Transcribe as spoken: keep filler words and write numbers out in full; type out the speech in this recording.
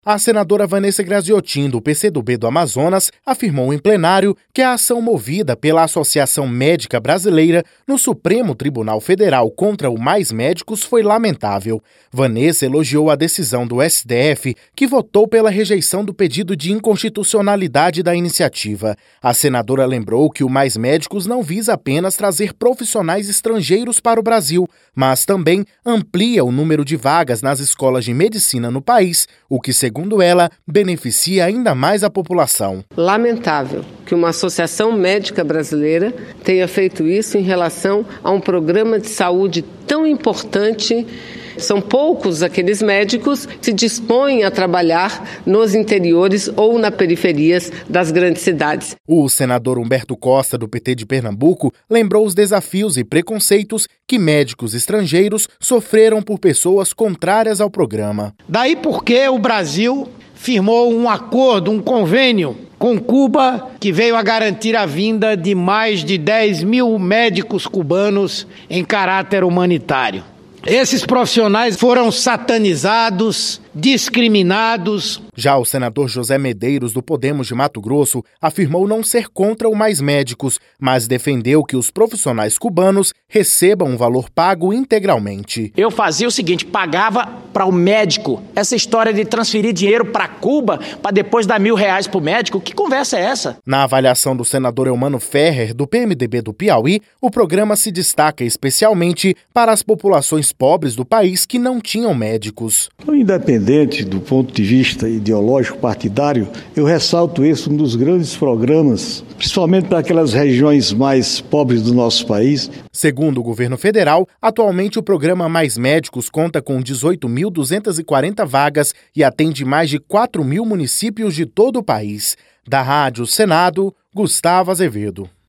A senadora Vanessa Graziotin, do P C do B do Amazonas, afirmou em plenário que a ação movida pela Associação Médica Brasileira no Supremo Tribunal Federal contra o Mais Médicos foi lamentável. Vanessa elogiou a decisão do S T F, que votou pela rejeição do pedido de inconstitucionalidade da iniciativa. A senadora lembrou que o Mais Médicos não visa apenas trazer profissionais estrangeiros para o Brasil, mas também amplia o número de vagas nas escolas de medicina no país, o que, segundo ela, beneficia ainda mais a população. Lamentável que uma associação médica brasileira tenha feito isso em relação a um programa de saúde tão importante. São poucos aqueles médicos que se dispõem a trabalhar nos interiores ou nas periferias das grandes cidades. O senador Humberto Costa, do P T de Pernambuco, lembrou os desafios e preconceitos que médicos estrangeiros sofreram por pessoas contrárias ao programa. Daí porque o Brasil firmou um acordo, um convênio com Cuba, que veio a garantir a vinda de mais de dez mil médicos cubanos em caráter humanitário. Esses profissionais foram satanizados, discriminados. Já o senador José Medeiros, do Podemos de Mato Grosso, afirmou não ser contra o Mais Médicos, mas defendeu que os profissionais cubanos recebam um valor pago integralmente. Eu fazia o seguinte, pagava para o médico. Essa história de transferir dinheiro para Cuba para depois dar mil reais para o médico, que conversa é essa? Na avaliação do senador Eumano Ferrer, do P M D B do Piauí, o programa se destaca especialmente para as populações pobres do país que não tinham médicos. Independente do ponto de vista ideológico partidário, eu ressalto esse um dos grandes programas, principalmente para aquelas regiões mais pobres do nosso país. Segundo o governo federal, atualmente o programa Mais Médicos conta com dezoito mil duzentas e quarenta vagas e atende mais de quatro mil municípios de todo o país. Da Rádio Senado, Gustavo Azevedo.